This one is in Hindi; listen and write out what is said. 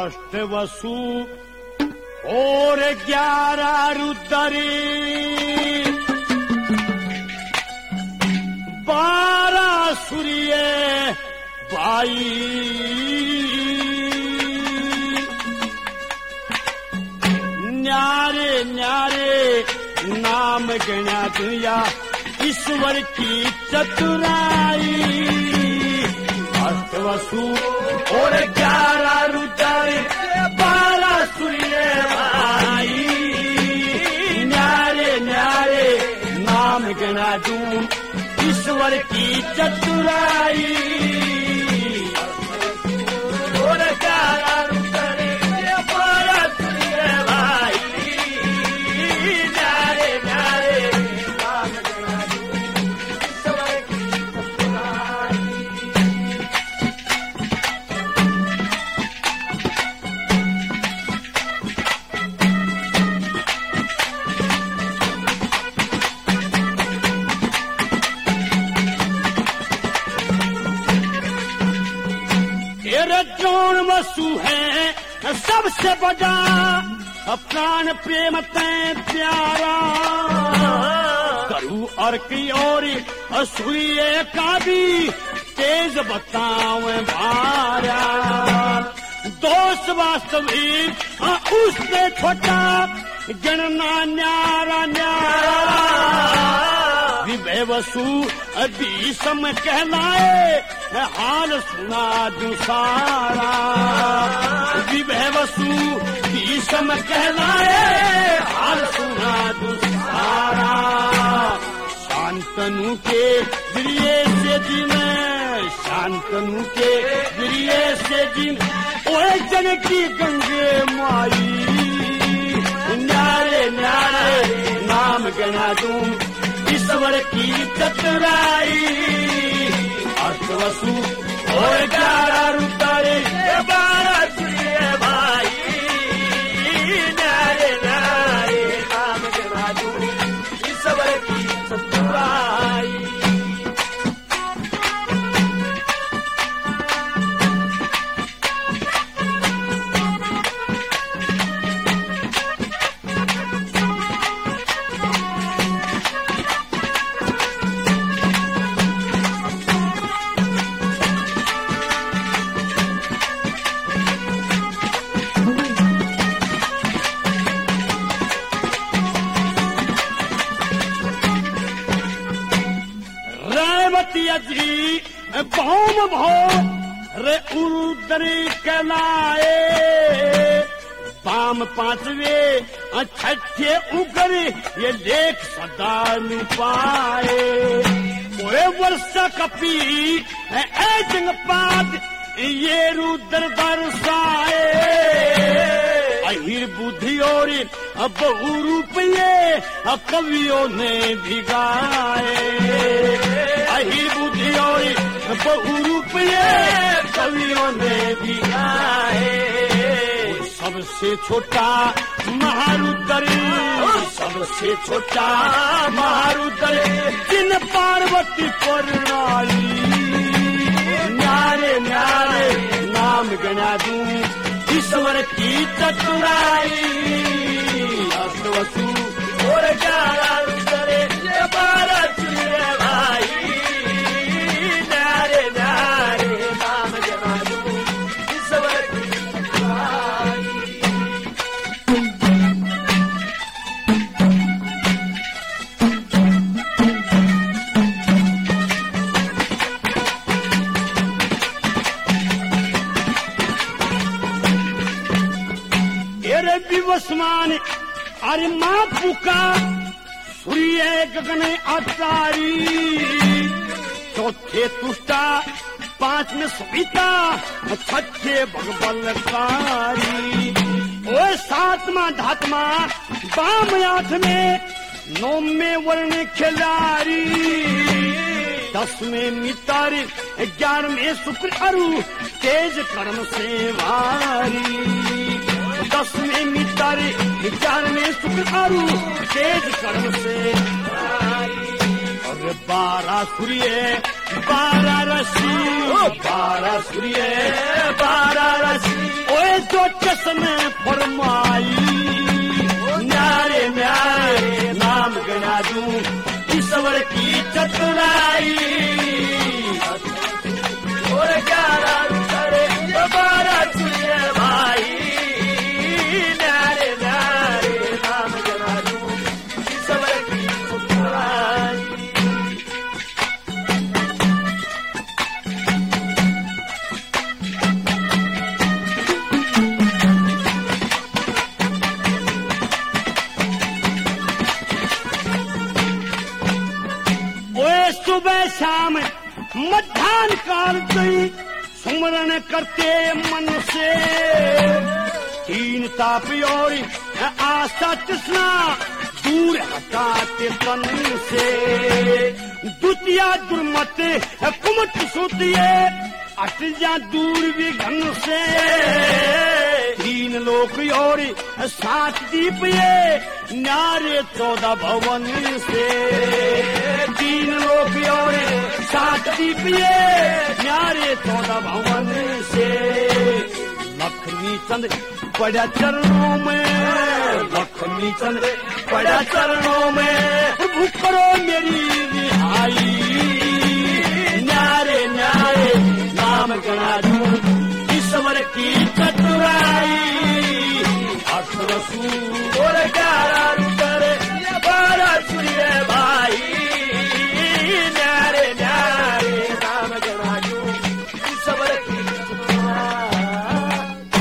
अष्टवसु और 11 रुद्री 12 सूर्य 22 न्यारे न्यारे नाम गणा दुनिया ईश्वर की चतुराई। अष्टवसु और 11 रुद्र 12 सूर्य भाई न्यारे न्यारे नाम गणा दूं ईश्वर की चतुराई। और 11 रुद्र 12 सूर्य भाई न्यारे न्यारे नाम गणा दूं ईश्वर की चतुराई। द्रोण वसु है सबसे बड़ा प्राण प्रेम तय प्यारा। करु अर्क और सूर्य का भी तेज बताओ भारा। दोष वास्तविक उससे छोटा गणना न्यारा न्यारा। विभय वसु विषम कहलाए हाल सुना जो सारा। विभय वसु विषम कहलाए हाल सुना जो सारा। शांतनु के प्रिय से दिन शांतनु के प्रिय से दिन ओए जन की गंगे माई न्यारे न्यारे नाम गणा दूं ईश्वर की चतुराई। अष्टवसु और 11 रुद्र 12 सूर्य भाई न्यारे न्यारे नाम गणा दूं ईश्वर की चतुराई। भौम भो रे उरुद्री कहलाए। पाम 5वें 6ठे उगर ये लेख सदा पाए। कोई वर्ष कपी ए जंगपात ये रुद्र दर्शाए। अहिर बुद्धि और बहु रूप ये कवियों ने भी गाए। अहिर बुद्धि और बहु रूप ये कवियों ने भी गाए। सबसे छोटा महारुद्र सबसे छोटा महारुद्र जिन पार्वती पर नाई न्यारे न्यारे नाम गणा दूं ईश्वर की चतुराई। अष्टवसु और 11 रुद्र 12 सूर्य भाई न्यारे न्यारे नाम गणा दूं ईश्वर की चतुराई। विवस्मान अरे माँ पुका सूर्य गगन अतारी। चौथे तुष्टा 5 में सविता 6ठे भगवलकारी। ओ 7वां धात्मा वाम 8 में 9 में वर्ण खिलारी। 10 में मितारी 11 में शुक्र अरु तेज कर्म से भारी। 10 में मितारी 11 में शुक्र अरु तेज कर्म से भारी। 12 सूर्य 12 रसी 12 सूर्य 12 रसी ओए जो चश्मे फरमाई न्यारे न्यारे नाम गना दूं ईश्वर की चतुराई और 11 करे 12 सूर्य भाई न्यारे न्यारे नाम गना दूं ईश्वर की चतुराई सुबह शाम मध्यान्ह काल गई सुमरण करते मन से 3 ताप और आशा तृष्णा दूर हटाते तन से द्वितीय दुर्मत कुमत सुतिए अटल जा दूर विघन से 3 लोक और 7 दीप ये न्यारे 14 भवन से 3 लोक और 7 दीप ये न्यारे 14 भवन से लक्ष्मी चंद पड़ा चरणों में लक्ष्मी चंद पड़ा चरणों में भूखरो मेरी रिहाई न्यारे न्यारे नाम गना दूं ईश्वर की चतुराई 8 रसूल